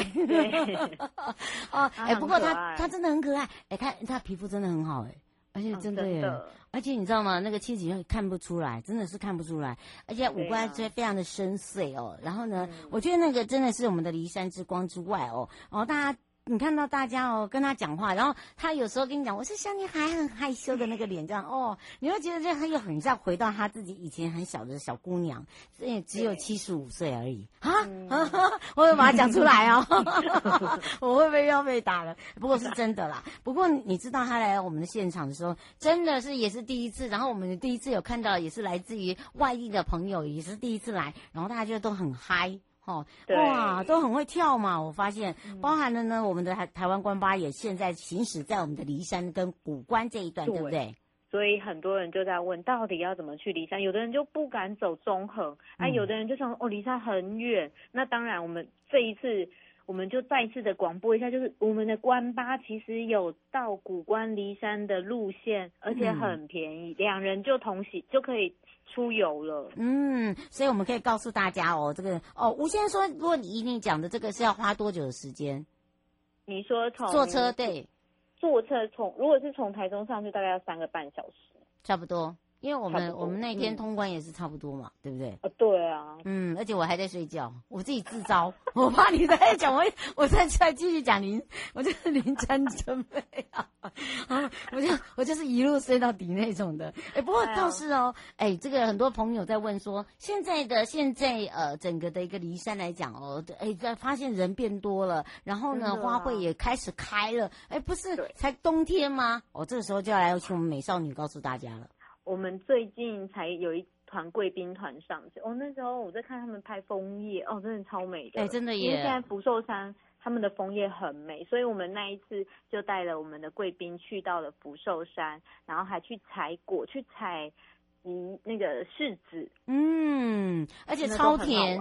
Speaker 3: 不过她真的很可爱，她皮肤真的很好而且真的耶，而且你知道吗？那个亲戚看不出来，真的是看不出来，而且五官非常的深邃然后呢，我觉得那个真的是我们的梨山之光之外大家。你看到大家跟他讲话，然后他有时候跟你讲我是小女孩，很害羞的那个脸，这样你会觉得他又很像回到他自己以前很小的小姑娘，也只有75岁而已我会把它讲出来我会不会要被打了？不过是真的啦。不过你知道他来我们的现场的时候，真的是也是第一次，然后我们第一次有看到也是来自于外地的朋友，也是第一次来，然后大家就都很嗨。哇，都很会跳嘛！我发现，包含了呢，我们的台湾观巴也现在行驶在我们的梨山跟古关这一段，对不对？
Speaker 14: 所以很多人就在问，到底要怎么去梨山？有的人就不敢走中横，有的人就想梨山很远。那当然，我们这一次我们就再次的广播一下，就是我们的观巴其实有到古关梨山的路线，而且很便宜，2人就同行就可以出游了。
Speaker 3: 所以我们可以告诉大家这个吴先生说，如果你讲的这个是要花多久的时间？
Speaker 14: 你说
Speaker 3: 坐车对，
Speaker 14: 坐车如果是从台中上去，大概要3个半小时，差不多。
Speaker 3: 因为我们那天通关也是差不多嘛，对不对？
Speaker 14: 对啊。
Speaker 3: 而且我还在睡觉，我自己自招，我怕你在讲我再出来继续讲我就是林真妹我就是一路睡到底那种的。不过倒是这个很多朋友在问说，现在整个的一个梨山来讲发现人变多了，然后呢花卉也开始开了，不是才冬天吗？这个时候就要来请我们美少女告诉大家了。
Speaker 14: 我们最近才有一团贵宾团上去，那时候我在看他们拍枫叶，真的超美的，
Speaker 3: 真的耶！
Speaker 14: 因为现在福寿山他们的枫叶很美，所以我们那一次就带了我们的贵宾去到了福寿山，然后还去采果，去采那个柿子，
Speaker 3: 而且超甜，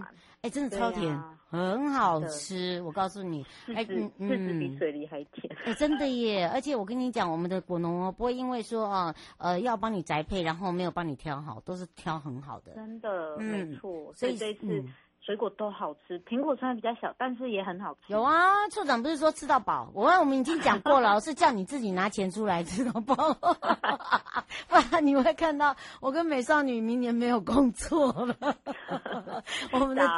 Speaker 3: 真的超甜，很好吃。我告诉你，
Speaker 14: 柿子比水梨还甜。
Speaker 3: 真的耶！而且我跟你讲，我们的果农不会因为说要帮你宅配，然后没有帮你挑好，都是挑很好的。
Speaker 14: 真的，没错。所以这次水果都好吃，苹果虽然比较小，但是也很好吃。
Speaker 3: 有啊，处长不是说吃到饱？我们已经讲过了，是叫你自己拿钱出来吃到饱，不然你会看到我跟美少女明年没有工作了。我们的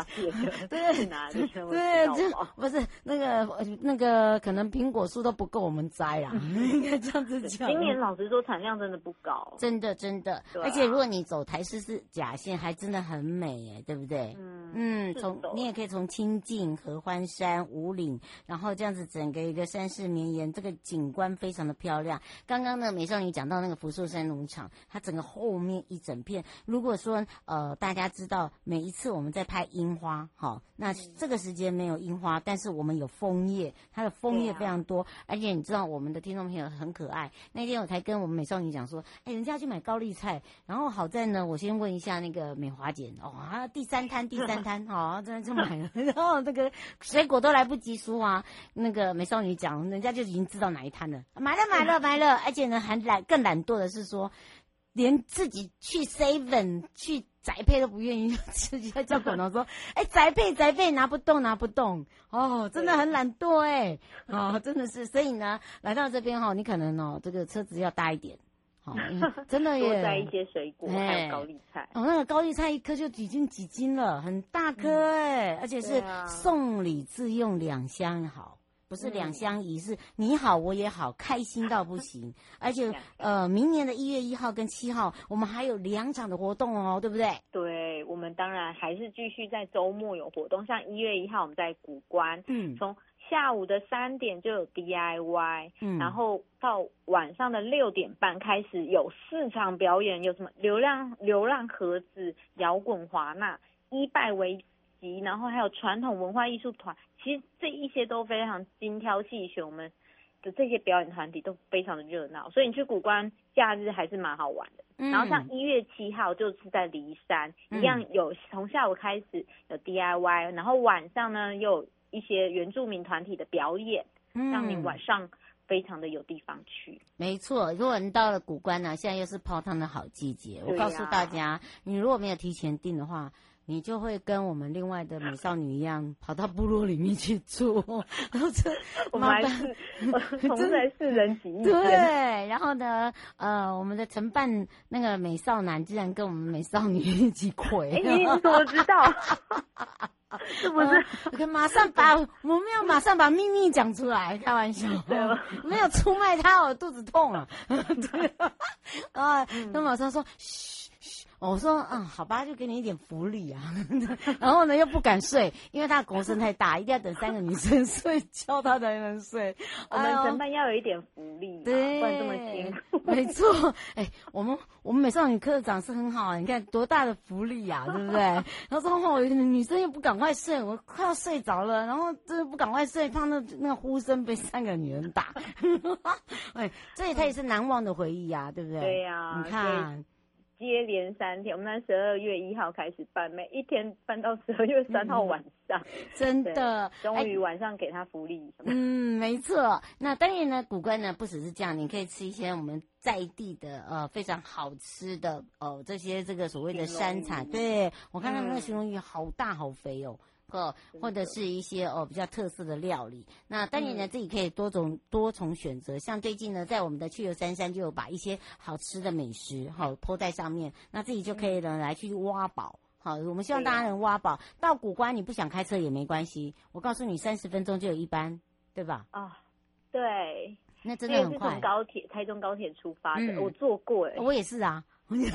Speaker 3: 对，不是那个，可能苹果树都不够我们摘啦，应该这样子讲。
Speaker 14: 今年老实说，产量真的不高，
Speaker 3: 真的，而且如果你走台14甲线，还真的很美耶，对不对？你也可以从清境、合欢山、五岭，然后这样子整个一个山势绵延，这个景观非常的漂亮。刚刚呢，美少女讲到那个福寿山农场，它整个后面一整片，如果说大家知道每一次我们在拍樱花，那这个时间没有樱花，但是我们有枫叶，它的枫叶非常多，而且你知道我们的听众朋友很可爱。那天我才跟我们美少女讲说，人家要去买高丽菜，然后好在呢，我先问一下那个美华姐，第三摊。真的就买了，然后那个水果都来不及说啊，那个美少女讲，人家就已经知道哪一摊了，买了，而且呢更懒惰的是说，连自己去 7 去宅配都不愿意，直接叫果农说，宅配拿不动，真的很懒惰真的是，所以呢，来到这边你可能这个车子要大一点。真的耶，
Speaker 14: 多摘一些水果，还有高丽菜。
Speaker 3: 那个高丽菜一颗就已经几斤了，很大颗而且是送礼自用2相好，不是2相宜，是你好我也好，开心到不行。而且明年的1月1号跟7号，我们还有2场的活动对不对？
Speaker 14: 对，我们当然还是继续在周末有活动，像1月1号我们在谷关，从下午的3点就有 DIY，然后到晚上的6点半开始有4场表演，有什么流浪盒子、摇滚华纳、一拜为吉，然后还有传统文化艺术团，其实这一些都非常精挑细选，我们的这些表演团体都非常的热闹，所以你去谷关假日还是蛮好玩的。然后像1月7号就是在梨山，一样有从下午开始有 DIY， 然后晚上呢又有一些原住民团体的表演，让你晚上非常的有地方去。
Speaker 3: 没错，如果你到了谷关现在又是泡汤的好季节，我告诉大家，你如果没有提前订的话，你就会跟我们另外的美少女一样，跑到部落里面去住，然后
Speaker 14: 我们还是同在4人集。
Speaker 3: 对，然后呢，我们的承办那个美少男竟然跟我们美少女一起魁。
Speaker 14: 你怎么知道？是不是？
Speaker 3: 我没有马上把秘密讲出来，开玩笑，没有出卖他，我肚子痛了。对他马上说嘘。我说好吧，就给你一点福利啊。然后呢又不敢睡，因为他的狗声太大，一定要等3个女生睡觉他才能睡。
Speaker 14: 我们承办要有一点福利，对，不然这么辛苦。
Speaker 3: 没错，我们美少女科长是很好你看多大的福利啊，对不对？然后说女生又不赶快睡，我快要睡着了，然后真的不赶快睡，怕那个呼声被3个女人打。这也是难忘的回忆啊，对不对？
Speaker 14: 对呀，
Speaker 3: 你看。
Speaker 14: 接连3天，我们在12月1号开始办，每一天办到12月3号晚上，
Speaker 3: 真的，
Speaker 14: 终于晚上给他福利。
Speaker 3: 没错。那当然呢，谷关呢不只是这样，你可以吃一些我们在地的非常好吃的这些这个所谓的山产。对，我看到那个形容鱼好大好肥或者是一些比较特色的料理。那当然呢，自己可以多重选择。像最近呢，在我们的去游山就有把一些好吃的美食po在上面，那自己就可以呢来去挖宝。我们希望大家能挖宝。到谷关你不想开车也没关系，我告诉你30分钟就有一班，对吧？
Speaker 14: 对，
Speaker 3: 那真的很快。
Speaker 14: 是从台中高铁出发的，我坐过
Speaker 3: 我也是啊。
Speaker 14: 我们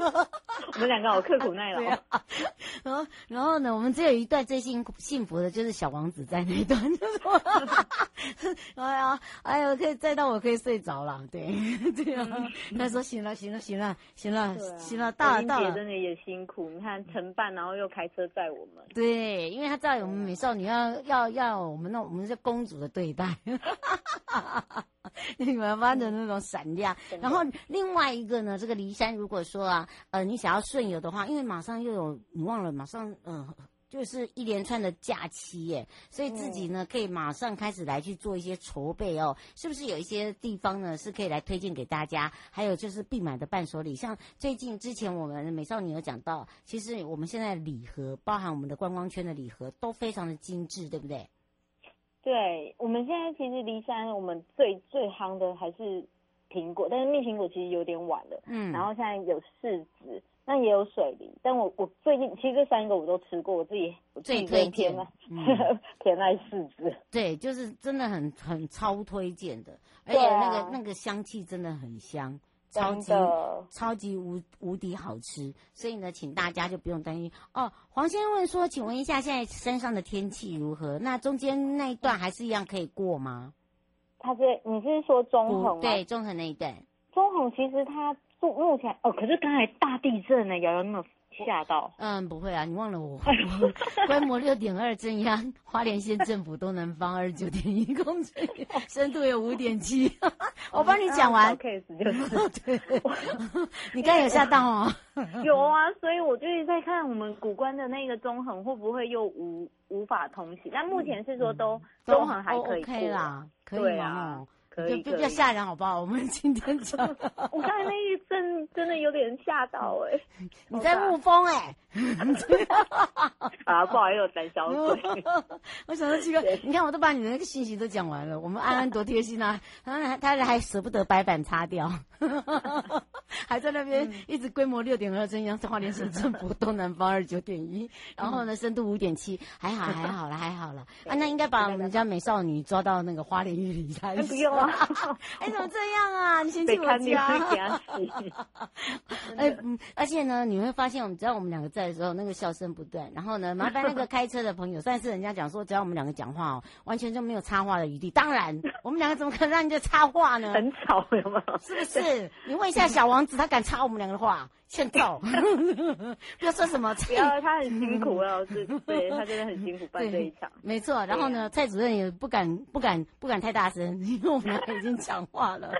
Speaker 14: 2个好刻苦耐劳。
Speaker 3: 然后呢，我们只有一段最幸福的，就是小王子在那一段，就是可以载到我可以睡着了，对啊。他说行了，到了。
Speaker 14: 姐真的也辛苦，你看承办，然后又开车载我们。
Speaker 3: 对，因为他知道我们美少女要我们是公主的对待。你们发的那种闪亮。然后另外一个呢，这个梨山如果说你想要顺游的话，因为马上又有你忘了，马上就是一连串的假期耶，所以自己呢可以马上开始来去做一些筹备哦。是不是有一些地方呢是可以来推荐给大家？还有就是必买的伴手礼，像最近之前我们美少女有讲到，其实我们现在礼盒，包含我们的观光圈的礼盒，都非常的精致，对不对？
Speaker 14: 对，我们现在其实梨山我们最夯的还是苹果，但是蜜苹果其实有点晚了。然后现在有柿子，那也有水梨，但我最近其实这3个我都吃过，我自己
Speaker 3: 最推荐
Speaker 14: 偏爱柿子。
Speaker 3: 对，就是真的很超推荐的，而且那个香气真的很香。超级无敌好吃，所以呢，请大家就不用担心哦。黄先生问说，请问一下，现在山上的天气如何？那中间那一段还是一样可以过吗？
Speaker 14: 你是说中横吗？
Speaker 3: 对，中横那一段。
Speaker 14: 中横其实它目前可是刚才大地震呢，瑶瑶那么吓到？
Speaker 3: 不会啊，你忘了我规模6.2震央，花莲县政府东南方29.1公尺，深度有5.7。我帮你讲完。
Speaker 14: case 就是
Speaker 3: 对，你刚才有吓到哦？
Speaker 14: 有啊，所以我就是在看我们古关的那个中横会不会又无法通行。但目前是说中横还可以过
Speaker 3: OK 啦，可以
Speaker 14: 对啊。
Speaker 3: 就比较吓人，好不好？我们今天讲，
Speaker 14: 我刚才那一阵真的有点吓到
Speaker 3: 你在沐风
Speaker 14: 啊，不好意思，我胆小鬼。
Speaker 3: 我想说奇怪，你看我都把你的那个信息都讲完了，我们安安多贴心啊，他还舍不得白板擦掉，还在那边一直规模6.2震央，花莲县政府东南方29.1，然后呢深度5.7，还好了啊，那应该把我们家美少女抓到那个花莲玉里才
Speaker 14: 不用啊。
Speaker 3: 怎么这样啊？你嫌弃我家？而且呢，你会发现，只要我们2个在的时候，那个笑声不断。然后呢，麻烦那个开车的朋友，上次人家讲说，只要我们2个讲话完全就没有插话的余地。当然，我们2个怎么可能让人家插话呢？
Speaker 14: 很吵，有没有？
Speaker 3: 是不是？你问一下小王子，他敢插我们2个的话？欠揍！不要说什么，
Speaker 14: 不要，他很辛苦，老师，对他真的很辛苦办这一场。
Speaker 3: 没错，然后呢，蔡主任也不敢太大声，因为我们已经讲话了。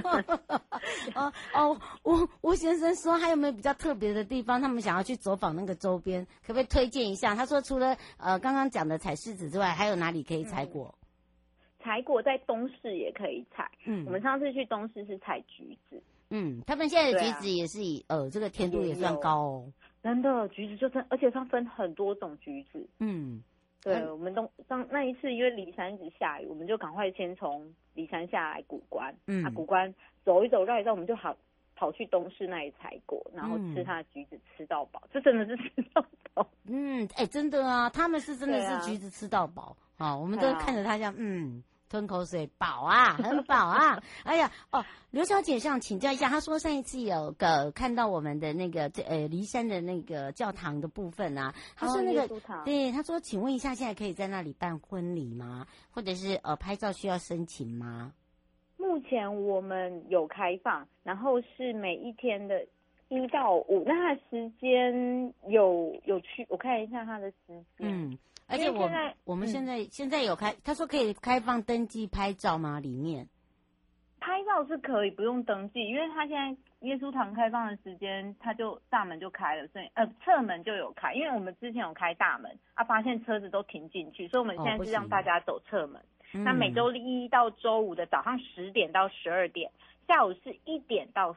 Speaker 3: 吴先生说还有没有比较特别的地方，他们想要去走访那个周边，可不可以推荐一下？他说除了刚刚讲的采柿子之外，还有哪里可以采果？
Speaker 14: 采果在东市也可以采。我们上次去东市是采橘子。
Speaker 3: 他们现在的橘子也是以这个甜度也算高哦。
Speaker 14: 真的，橘子就而且它分很多种橘子。对，我们那一次因为梨山一直下雨，我们就赶快先从梨山下来古关。古关走一走绕一绕，我们就跑去东市那里采果，然后吃它的橘子吃到饱，这真的是吃到饱。
Speaker 3: 真的啊，他们是真的是橘子吃到饱啊，我们都看着他这样吞口水，饱啊，很饱啊！哎呀，刘小姐想请教一下，她说上一次有看到我们的那个梨山的那个教堂的部分啊，她说那个对，她说请问一下，现在可以在那里办婚礼吗？或者是拍照需要申请吗？
Speaker 14: 目前我们有开放，然后是每一天的1到5，那它的时间有去，我看一下它的时间。
Speaker 3: 而且我们现在有他说可以开放登记拍照吗？里面
Speaker 14: 拍照是可以不用登记，因为他现在耶稣堂开放的时间，他就大门就开了，所以侧门就有开，因为我们之前有开大门发现车子都停进去，所以我们现在是让大家走侧门。那每周1到周5的早上10点到12点，下午是1点到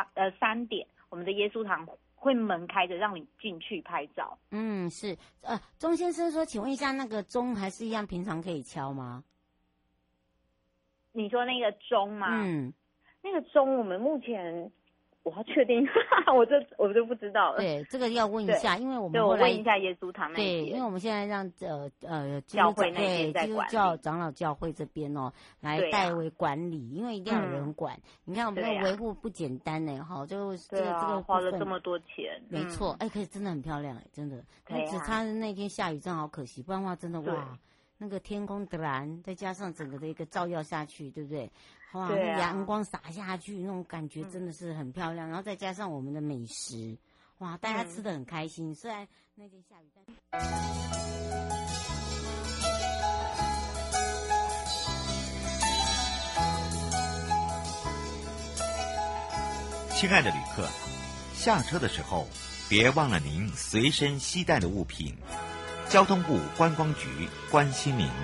Speaker 14: 3点，我们的耶稣堂会门开着让你进去拍照。
Speaker 3: 是钟先生说，请问一下，那个钟还是一样平常可以敲吗？
Speaker 14: 你说那个钟吗？那个钟我们目前我要确定，我就不知道了。
Speaker 3: 对，这个要问一下，因为我们
Speaker 14: 我问一下耶稣堂那边。
Speaker 3: 对，因为我们现在让
Speaker 14: 教会那边在
Speaker 3: 基督教长老教会这边来代为管理，因为一定要有人管。你看我们的维护不简单呢，就这个
Speaker 14: 花了这么多钱。
Speaker 3: 没错，可是真的很漂亮真的。只差那天下雨正好可惜，不然的话真的哇。那个天空的蓝，再加上整个的一个照耀下去，对不对？哇，那阳光洒下去，那种感觉真的是很漂亮。然后再加上我们的美食，哇，大家吃得很开心。虽然那天下雨，但
Speaker 1: 亲爱的旅客，下车的时候别忘了您随身携带的物品。
Speaker 15: 交通部观光局关心您。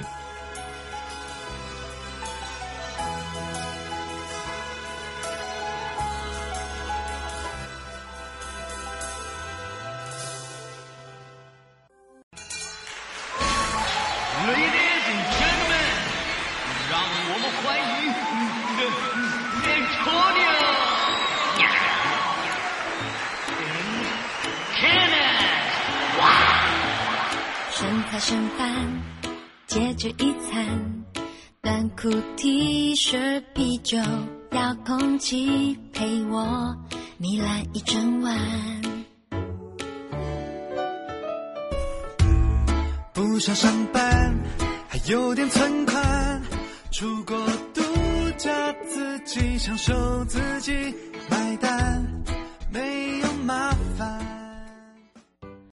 Speaker 2: 盛菜盛饭，解决一餐，短裤 T 恤啤酒，遥控器陪我糜烂一整晚。
Speaker 16: 不想上班，还有点存款，出国度假，自己享受自己。